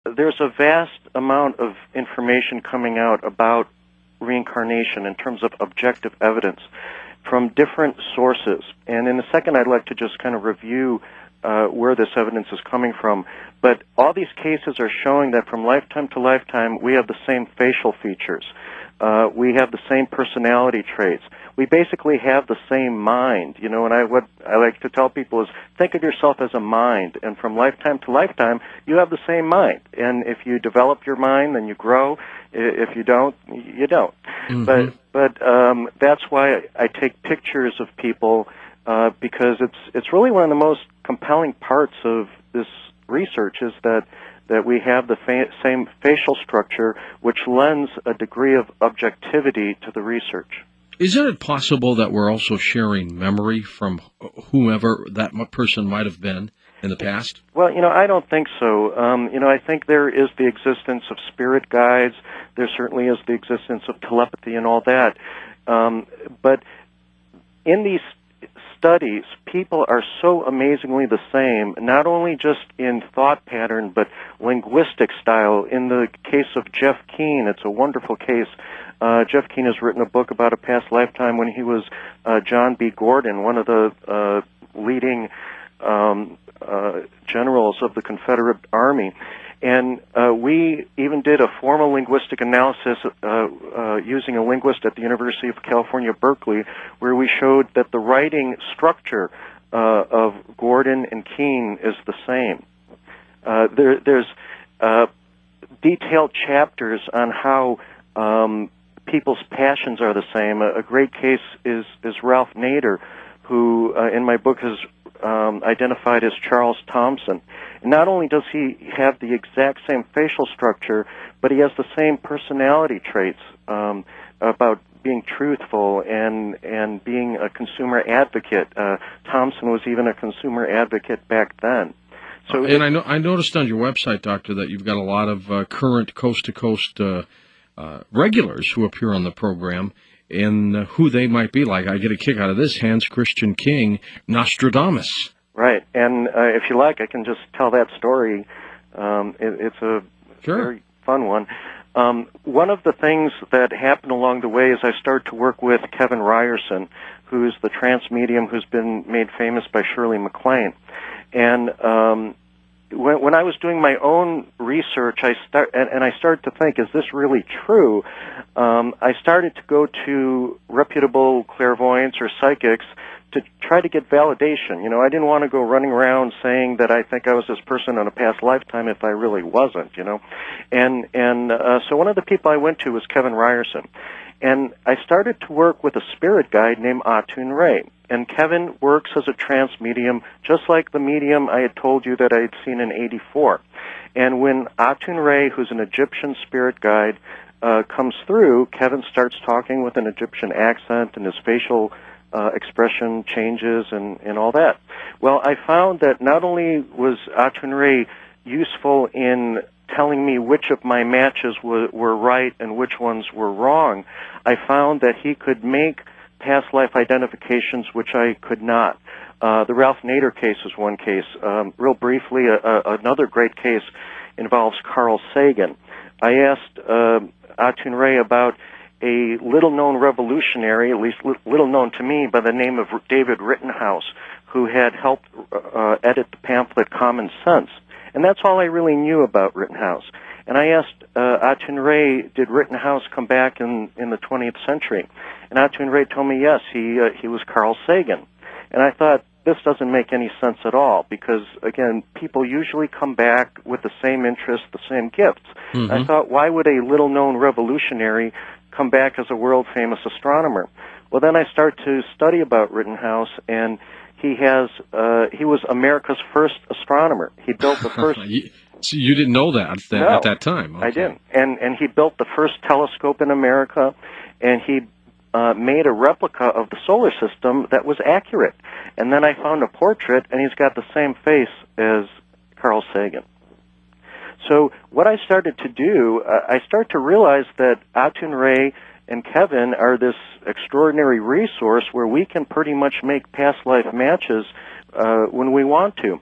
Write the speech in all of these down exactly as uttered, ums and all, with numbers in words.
there's a vast amount of information coming out about reincarnation in terms of objective evidence from different sources. And in a second, I'd like to just kind of review uh, where this evidence is coming from. But all these cases are showing that from lifetime to lifetime, we have the same facial features. Uh, we have the same personality traits. We basically have the same mind, you know, and I, what I like to tell people is think of yourself as a mind, and from lifetime to lifetime, you have the same mind. And if you develop your mind, then you grow. If you don't, you don't. Mm-hmm. But but um, that's why I take pictures of people, uh, because it's it's really one of the most compelling parts of this research is that that we have the fa- same facial structure, which lends a degree of objectivity to the research. Isn't it possible that we're also sharing memory from whomever that person might have been in the past? Well, you know, I don't think so. Um, you know, I think there is the existence of spirit guides. There certainly is the existence of telepathy and all that. Um, but in these studies, people are so amazingly the same, not only just in thought pattern, but linguistic style. In the case of Jeff Keane, it's a wonderful case. Uh, Jeff Keane has written a book about a past lifetime when he was uh, John B. Gordon, one of the uh, leading um, uh, generals of the Confederate Army. And uh, we even did a formal linguistic analysis uh, uh, using a linguist at the University of California, Berkeley, where we showed that the writing structure uh, of Gordon and Keane is the same. Uh, there, there's uh, detailed chapters on how um, people's passions are the same. A, a great case is, is Ralph Nader, who uh, in my book is um, identified as Charles Thompson. And not only does he have the exact same facial structure, but he has the same personality traits um, about being truthful and and being a consumer advocate. Uh, Thompson was even a consumer advocate back then. So, uh, and I, know, I noticed on your website, Doctor, that you've got a lot of uh, current coast-to-coast uh, uh, regulars who appear on the program, and uh, who they might be like. I get a kick out of this. Hans Christian King, Nostradamus. Right, and uh, if you like, I can just tell that story. Um, it, it's a sure. very fun one. Um, one of the things that happened along the way is I started to work with Kevin Ryerson, who's the trance medium who's been made famous by Shirley MacLaine. And um, when, when I was doing my own research, I start and, and I started to think, is this really true? Um, I started to go to reputable clairvoyants or psychics to try to get validation. You know, I didn't want to go running around saying that I think I was this person in a past lifetime if I really wasn't, you know. And and uh, so one of the people I went to was Kevin Ryerson. And I started to work with a spirit guide named Atun Ray. And Kevin works as a trance medium, just like the medium I had told you that I had seen in eighty-four. And when Atun Ray, who's an Egyptian spirit guide, uh, comes through, Kevin starts talking with an Egyptian accent, and his facial Uh, expression changes and, and all that. Well, I found that not only was Atun Ray useful in telling me which of my matches were, were right and which ones were wrong, I found that he could make past life identifications which I could not. Uh, the Ralph Nader case is one case. Um, real briefly, a, a, another great case involves Carl Sagan. I asked uh, Atun Ray about a little-known revolutionary, at least little-known to me, by the name of David Rittenhouse, who had helped uh, edit the pamphlet Common Sense. And that's all I really knew about Rittenhouse. And I asked uh, Atun Ray, did Rittenhouse come back in, in the twentieth century? And Atun Ray told me, yes, he, uh, he was Carl Sagan. And I thought, this doesn't make any sense at all, because, again, people usually come back with the same interests, the same gifts. Mm-hmm. I thought, why would a little-known revolutionary come back as a world-famous astronomer? Well, then I start to study about Rittenhouse, and he has uh, he was America's first astronomer. He built the first. you, so you didn't know that, that no, at that time? Okay. I didn't, and and he built the first telescope in America, and he uh, made a replica of the solar system that was accurate. And then I found a portrait, and he's got the same face as Carl Sagan. So what I started to do, uh, I started to realize that Atun Ray and Kevin are this extraordinary resource where we can pretty much make past life matches uh, when we want to.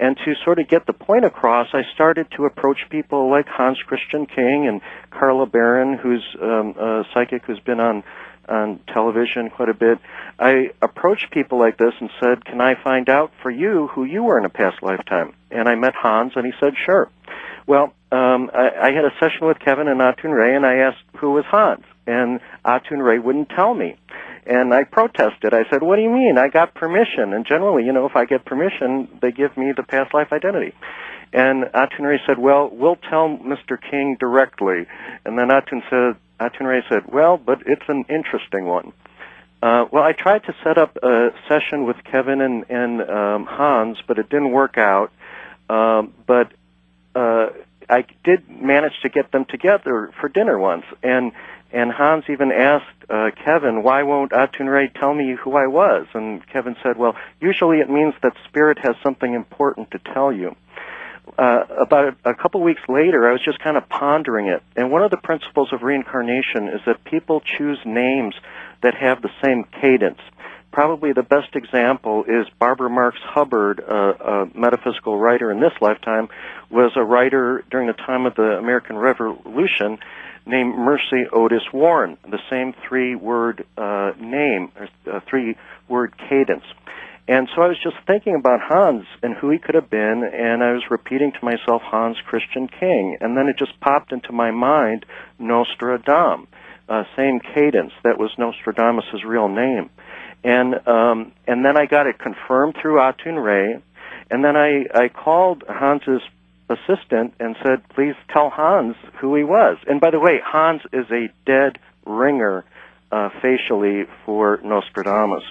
And to sort of get the point across, I started to approach people like Hans Christian King and Carla Barron, who's um, a psychic who's been on on television quite a bit. I approached people like this and said, can I find out for you who you were in a past lifetime? And I met Hans, and he said, sure. Well, um, I, I had a session with Kevin and Atun Ray, and I asked who was Hans, and Atun Ray wouldn't tell me. And I protested. I said, what do you mean? I got permission. And generally, you know, if I get permission, they give me the past life identity. And Atun Ray said, well, we'll tell Mister King directly. And then Atun said, Atun Ray said, well, but it's an interesting one. Uh, well, I tried to set up a session with Kevin and, and um, Hans, but it didn't work out. Um, but uh, I did manage to get them together for dinner once. And and Hans even asked uh, Kevin, why won't Atun Ray tell me who I was? And Kevin said, well, usually it means that Spirit has something important to tell you. Uh, about a couple weeks later, I was just kind of pondering it. And one of the principles of reincarnation is that people choose names that have the same cadence. Probably the best example is Barbara Marx Hubbard, uh, a metaphysical writer in this lifetime, was a writer during the time of the American Revolution named Mercy Otis Warren, the same three-word uh, name, uh, three-word cadence. And so I was just thinking about Hans and who he could have been, and I was repeating to myself Hans Christian King. And then it just popped into my mind Nostradam, uh, same cadence. That was Nostradamus' real name. And um, and then I got it confirmed through Atun Ray, and then I, I called Hans's assistant and said, please tell Hans who he was. And by the way, Hans is a dead ringer uh, facially for Nostradamus.